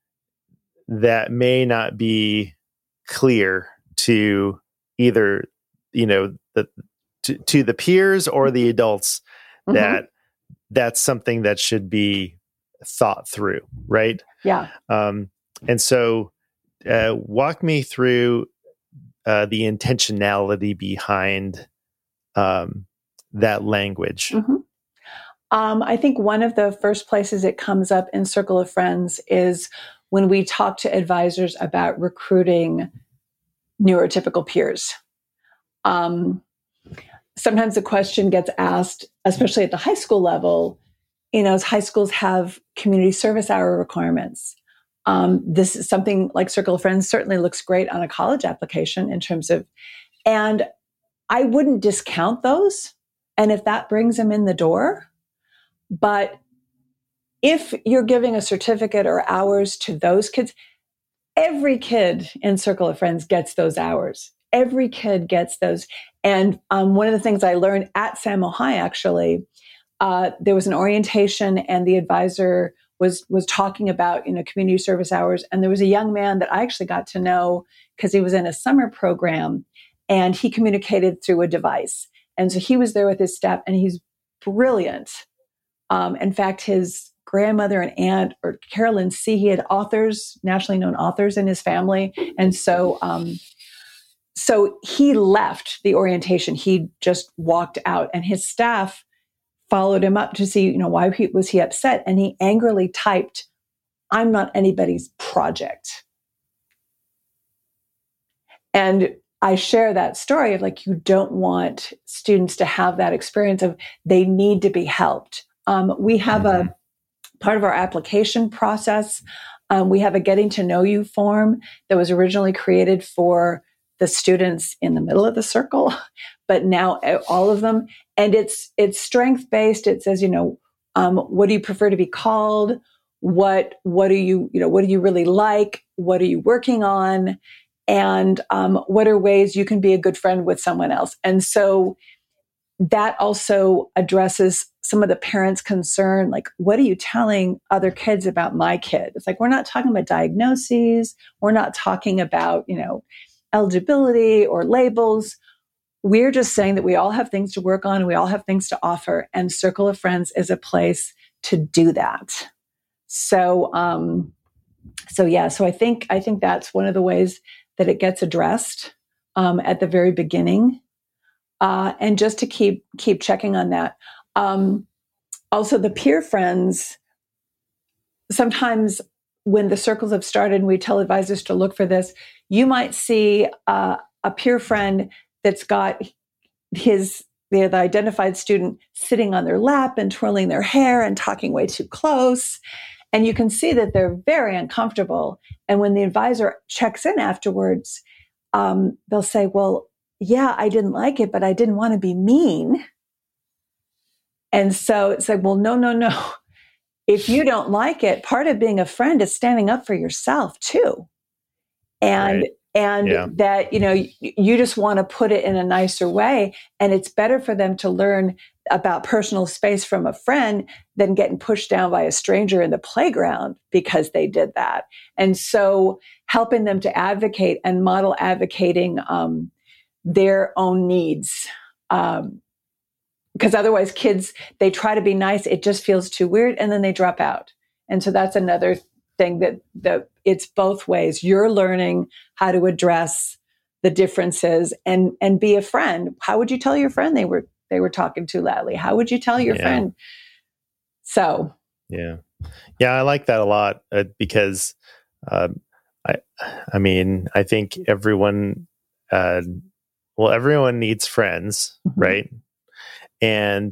that may not be clear to either, you know, the, to, to the peers or the adults mm-hmm. that that's something that should be thought through. Right. Yeah. Um, and so, uh, walk me through, uh, the intentionality behind, um, that language. Mm-hmm. Um, I think one of the first places it comes up in Circle of Friends is when we talk to advisors about recruiting neurotypical peers. Um, sometimes the question gets asked, especially at the high school level, you know, as high schools have community service hour requirements. Um, this is something like Circle of Friends certainly looks great on a college application in terms of, and I wouldn't discount those. And if that brings them in the door, but if you're giving a certificate or hours to those kids, every kid in Circle of Friends gets those hours. Every kid gets those. And um, one of the things I learned at Samo High, actually, uh, there was an orientation and the advisor was was talking about, you know, community service hours. And there was a young man that I actually got to know because he was in a summer program and he communicated through a device. And so he was there with his staff and he's brilliant. Um, in fact, his grandmother and aunt, or Carolyn C., he had authors, nationally known authors in his family. And so, um, so he left the orientation. He just walked out and his staff followed him up to see, you know, why he, was he upset? And he angrily typed, "I'm not anybody's project." And I share that story of like, you don't want students to have that experience of they need to be helped. Um, we have mm-hmm. a part of our application process. Um, we have a getting to know you form that was originally created for the students in the middle of the circle, but now all of them. And it's, it's strength based. It says, you know, um, what do you prefer to be called? What, what do you, you know, what do you really like? What are you working on? And um, what are ways you can be a good friend with someone else? And so that also addresses some of the parents' concern, like, what are you telling other kids about my kid? It's like, we're not talking about diagnoses. We're not talking about, you know, eligibility or labels. We're just saying that we all have things to work on and we all have things to offer. And Circle of Friends is a place to do that. So, um, so yeah, so I think, I think that's one of the ways that it gets addressed um, at the very beginning. Uh, and just to keep, keep checking on that. Um, also the peer friends, sometimes when the circles have started and we tell advisors to look for this, you might see uh, a peer friend that's got his, you know, the identified student sitting on their lap and twirling their hair and talking way too close. And you can see that they're very uncomfortable. And when the advisor checks in afterwards, um, they'll say, well, yeah, I didn't like it, but I didn't want to be mean. And so it's like, well, no, no, no. If you don't like it, part of being a friend is standing up for yourself too. And, right. and yeah. that, you know, you, you just want to put it in a nicer way. And it's better for them to learn about personal space from a friend than getting pushed down by a stranger in the playground because they did that. And so helping them to advocate and model advocating um, their own needs. Um, because otherwise kids, they try to be nice. It just feels too weird. And then they drop out. And so that's another thing that, that it's both ways. You're learning how to address the differences and, and be a friend. How would you tell your friend they were, they were talking too loudly? How would you tell your yeah. friend? So. Yeah. Yeah. I like that a lot uh, because, uh, I, I mean, I think everyone, uh, well, everyone needs friends, mm-hmm. right? And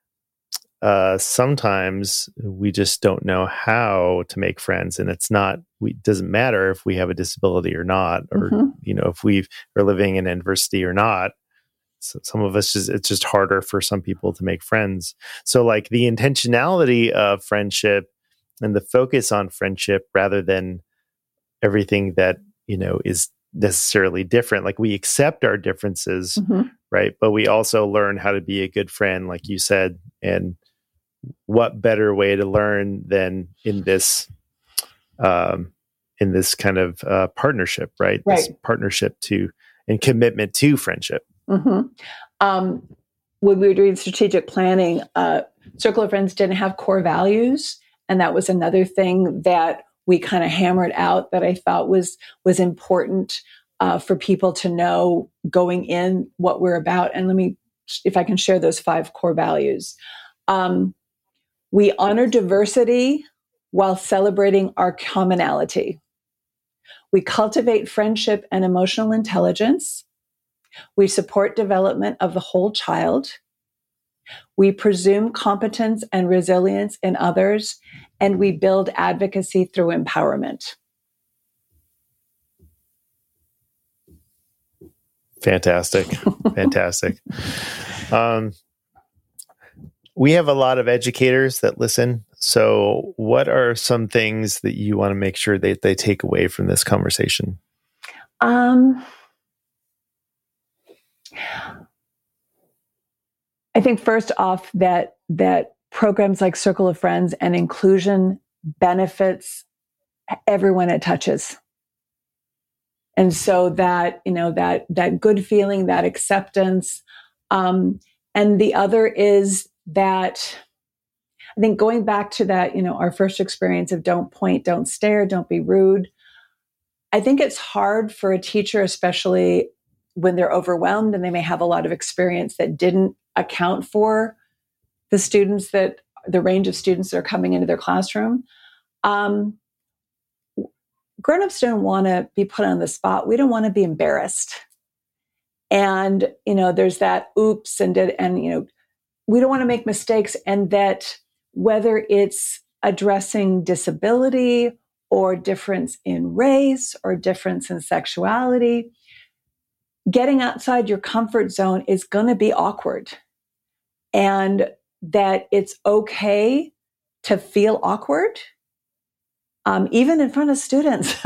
uh, sometimes we just don't know how to make friends, and it's not. We it doesn't matter if we have a disability or not, or mm-hmm. you know, if we are living in adversity or not. So some of us just it's just harder for some people to make friends. So, like the intentionality of friendship and the focus on friendship, rather than everything that you know is necessarily different. Like we accept our differences, mm-hmm. right? But we also learn how to be a good friend, like you said. And what better way to learn than in this, um, in this kind of uh, partnership, right? Right. This partnership to and commitment to friendship. Mm-hmm. Um, when we were doing strategic planning, uh, Circle of Friends didn't have core values, and that was another thing that we kind of hammered out that I thought was was important uh, for people to know going in what we're about. And let me, if I can share those five core values. Um, we honor diversity while celebrating our commonality. We cultivate friendship and emotional intelligence. We support development of the whole child. We presume competence and resilience in others, and we build advocacy through empowerment. Fantastic. Fantastic. Um, we have a lot of educators that listen. So what are some things that you want to make sure that they take away from this conversation? Um, I think first off that, that programs like Circle of Friends and inclusion benefits everyone it touches. And so that, you know, that, that good feeling, that acceptance. Um, and the other is that I think going back to that, you know, our first experience of don't point, don't stare, don't be rude. I think it's hard for a teacher, especially when they're overwhelmed and they may have a lot of experience that didn't account for the students that the range of students that are coming into their classroom. Um, grown-ups don't want to be put on the spot. We don't want to be embarrassed. And, you know, there's that oops and did, and, you know, we don't want to make mistakes. And that whether it's addressing disability or difference in race or difference in sexuality, getting outside your comfort zone is going to be awkward. And that it's okay to feel awkward, um, even in front of students.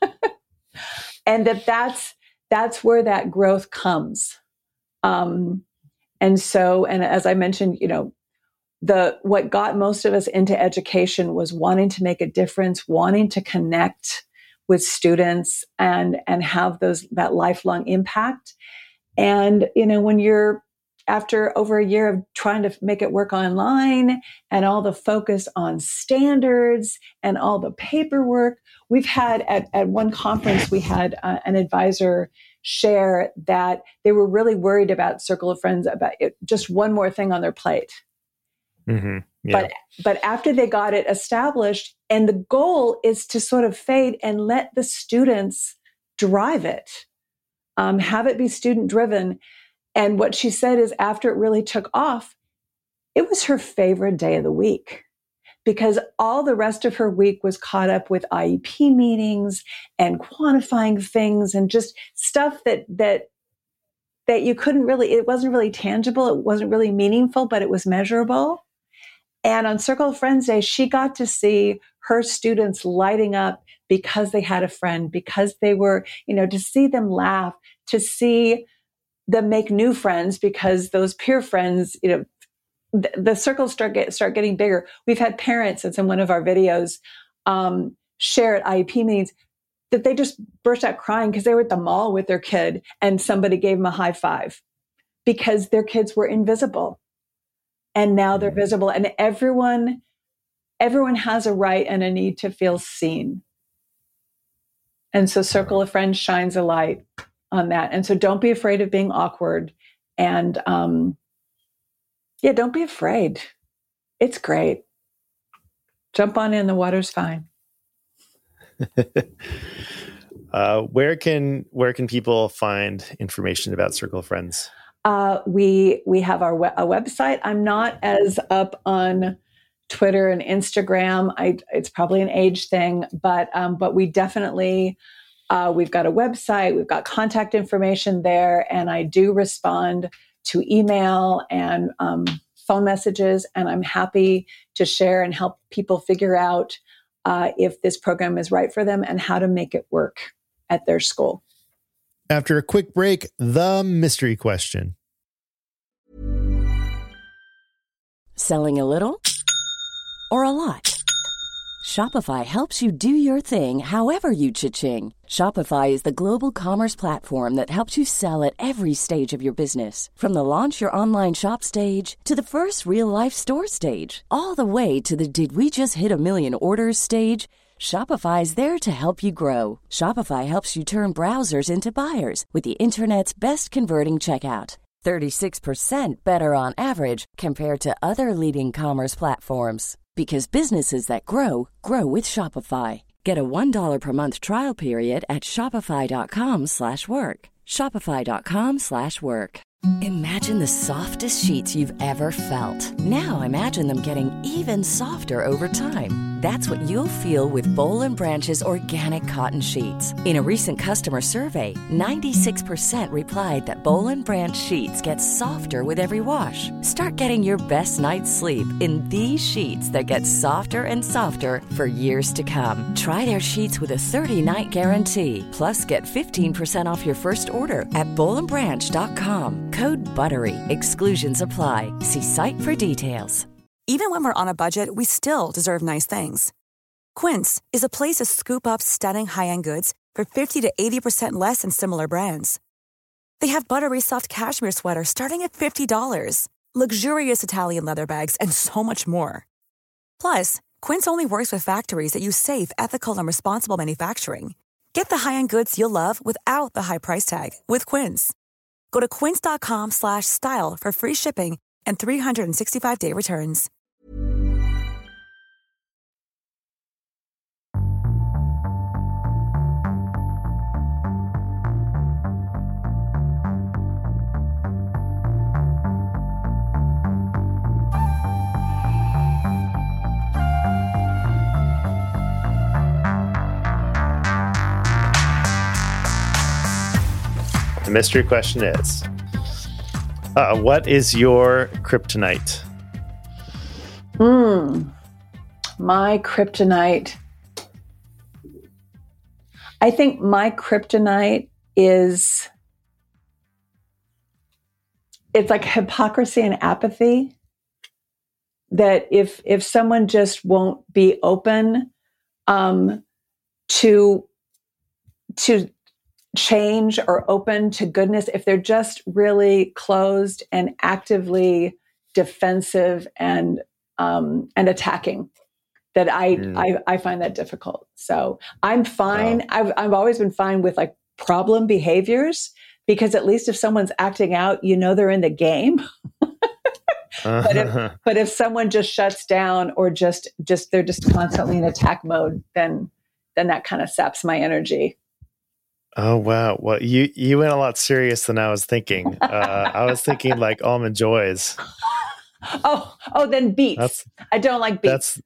And that that's, that's where that growth comes. Um, and so, and as I mentioned, you know, the, what got most of us into education was wanting to make a difference, wanting to connect with students and, and have those, that lifelong impact. And, you know, when you're, after over a year of trying to make it work online and all the focus on standards and all the paperwork, we've had at, at one conference, we had uh, an advisor share that they were really worried about Circle of Friends, about it, just one more thing on their plate. Mm-hmm. Yeah. But, but after they got it established, and the goal is to sort of fade and let the students drive it, um, have it be student driven. And what she said is after it really took off, it was her favorite day of the week because all the rest of her week was caught up with I E P meetings and quantifying things and just stuff that, that, that you couldn't really, it wasn't really tangible. It wasn't really meaningful, but it was measurable. And on Circle of Friends Day, she got to see her students lighting up because they had a friend, because they were, you know, to see them laugh, to see them make new friends because those peer friends, you know, the, the circles start get, start getting bigger. We've had parents, it's in one of our videos, um, share at I E P meetings that they just burst out crying because they were at the mall with their kid and somebody gave them a high five because their kids were invisible. And now they're visible, and everyone, everyone has a right and a need to feel seen. And so Circle of Friends shines a light on that. And so don't be afraid of being awkward. And um, yeah, don't be afraid. It's great. Jump on in, the water's fine. uh, where can where can people find information about Circle of Friends? Uh, we we have our we- a website. I'm not as up on Twitter and Instagram. I, it's probably an age thing, but um, but we definitely uh, we've got a website. We've got contact information there, and I do respond to email and um, phone messages. And I'm happy to share and help people figure out uh, if this program is right for them and how to make it work at their school. After a quick break, the mystery question. Selling a little or a lot? Shopify helps you do your thing however you cha-ching. Shopify is the global commerce platform that helps you sell at every stage of your business. From the launch your online shop stage to the first real life store stage, all the way to the did we just hit a million orders stage. Shopify is there to help you grow. Shopify helps you turn browsers into buyers with the internet's best converting checkout. thirty-six percent better on average compared to other leading commerce platforms. Because businesses that grow, grow with Shopify. Get a one dollar per month trial period at shopify.com slash work. Shopify.com slash work. Imagine the softest sheets you've ever felt. Now imagine them getting even softer over time. That's what you'll feel with Boll and Branch's organic cotton sheets. In a recent customer survey, ninety-six percent replied that Boll and Branch sheets get softer with every wash. Start getting your best night's sleep in these sheets that get softer and softer for years to come. Try their sheets with a thirty-night guarantee. Plus, get fifteen percent off your first order at boll and branch dot com. Code BUTTERY. Exclusions apply. See site for details. Even when we're on a budget, we still deserve nice things. Quince is a place to scoop up stunning high-end goods for fifty to eighty percent less than similar brands. They have buttery soft cashmere sweaters starting at fifty dollars, luxurious Italian leather bags, and so much more. Plus, Quince only works with factories that use safe, ethical, and responsible manufacturing. Get the high-end goods you'll love without the high price tag with Quince. Go to quince.com slash style for free shipping and three sixty-five day returns. The mystery question is, uh, what is your kryptonite? Hmm. My kryptonite. I think my kryptonite is, it's like hypocrisy and apathy. That if if someone just won't be open um, to to change or open to goodness, if they're just really closed and actively defensive and um, and attacking, that I, mm. I I find that difficult. So I'm fine. Wow. I've I've always been fine with like problem behaviors, because at least if someone's acting out, you know they're in the game. But if, but if someone just shuts down or just just they're just constantly in attack mode, then then that kind of saps my energy. Oh wow! Well, you you went a lot serious than I was thinking. Uh, I was thinking like almond joys. Oh oh, then beets. That's, I don't like beets.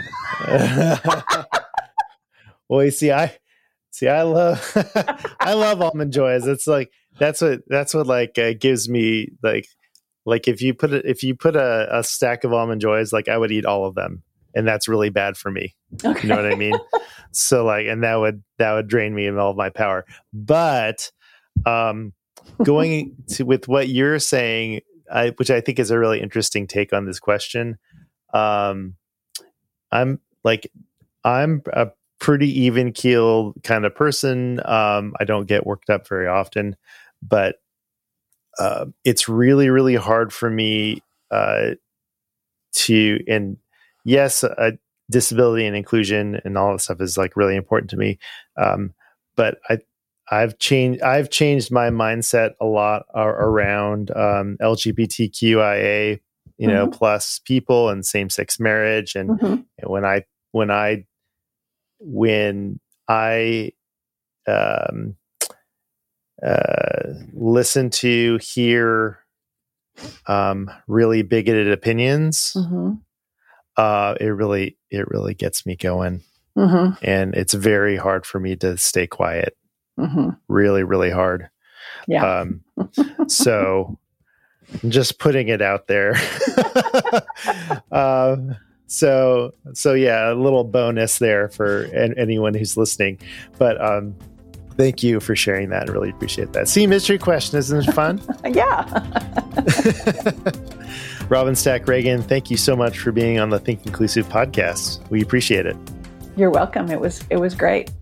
Well, you see, I see, I love I love almond joys. It's like that's what that's what like uh, gives me like. Like if you put it, if you put a, a stack of almond joys, like I would eat all of them, and that's really bad for me. Okay. You know what I mean? So like, and that would that would drain me of all of my power. But um, going to with what you're saying, I, which I think is a really interesting take on this question. Um, I'm like, I'm a pretty even keel kind of person. Um, I don't get worked up very often, but. Uh, it's really, really hard for me uh, to, and yes, uh, disability and inclusion and all that stuff is like really important to me. Um, but I, I've changed, I've changed my mindset a lot uh, around um, L G B T Q I A, you know, mm-hmm. plus people and same-sex marriage. And, mm-hmm. and when I, when I, when I, um, uh, listen to hear um, really bigoted opinions, mm-hmm. uh, it really it really gets me going, mm-hmm. and it's very hard for me to stay quiet. Mm-hmm. Really, really hard. Yeah. Um, so I'm just putting it out there. um, so so yeah, a little bonus there for an, anyone who's listening, but. Um, Thank you for sharing that. I really appreciate that. See, mystery question, isn't it fun? Yeah. Robin Stack Reagan, thank you so much for being on the Think Inclusive podcast. We appreciate it. You're welcome. It was it was great.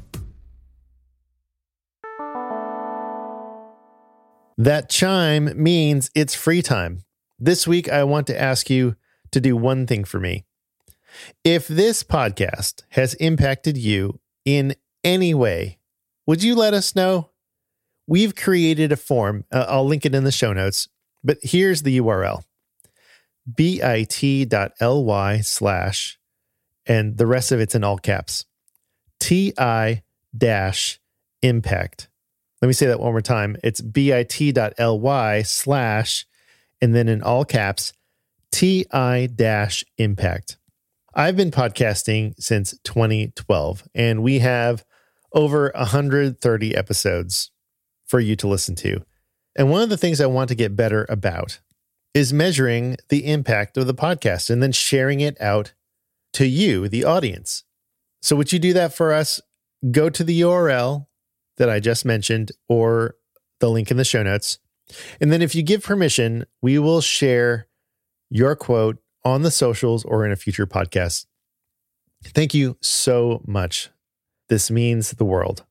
That chime means it's free time. This week, I want to ask you to do one thing for me. If this podcast has impacted you in any way, would you let us know? We've created a form. Uh, I'll link it in the show notes, but here's the U R L. bit.ly slash, and the rest of it's in all caps. Ti dash impact. Let me say that one more time. It's bit.ly slash, and then in all caps, Ti dash impact. I've been podcasting since twenty twelve, and we have over one hundred thirty episodes for you to listen to. And one of the things I want to get better about is measuring the impact of the podcast and then sharing it out to you, the audience. So would you do that for us? Go to the U R L that I just mentioned or the link in the show notes. And then if you give permission, we will share your quote on the socials or in a future podcast. Thank you so much. This means the world.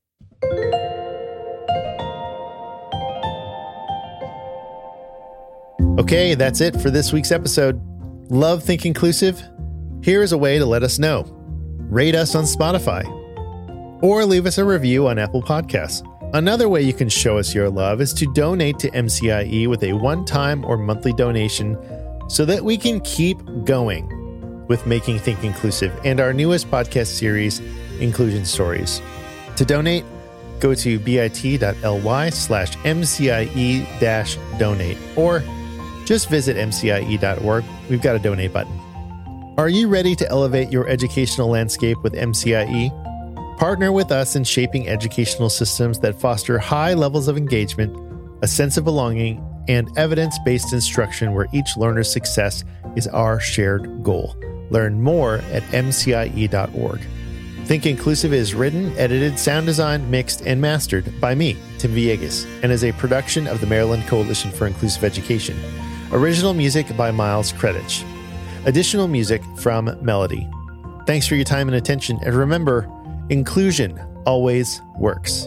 Okay, that's it for this week's episode. Love Think Inclusive? Here is a way to let us know. Rate us on Spotify or leave us a review on Apple Podcasts. Another way you can show us your love is to donate to M C I E with a one-time or monthly donation so that we can keep going with Making Think Inclusive and our newest podcast series, Inclusion Stories. To donate, go to bit.ly slash MCIE dash donate or just visit M C I E dot org. We've got a donate button. Are you ready to elevate your educational landscape with M C I E? Partner with us in shaping educational systems that foster high levels of engagement, a sense of belonging, and evidence-based instruction where each learner's success is our shared goal. Learn more at m c i e dot org. Think Inclusive is written, edited, sound designed, mixed, and mastered by me, Tim Villegas, and is a production of the Maryland Coalition for Inclusive Education. Original music by Miles Kredich. Additional music from Melody. Thanks for your time and attention, and remember, inclusion always works.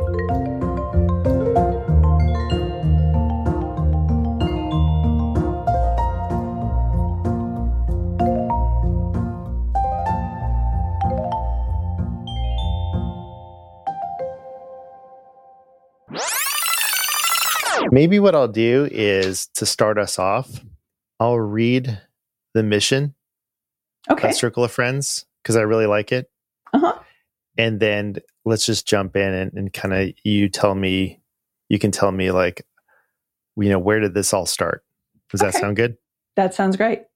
Maybe what I'll do is, to start us off, I'll read the mission Okay. of Circle of Friends because I really like it. Uh-huh. And then let's just jump in and, and kind of you tell me, you can tell me like, you know, where did this all start? Does Okay. that sound good? That sounds great.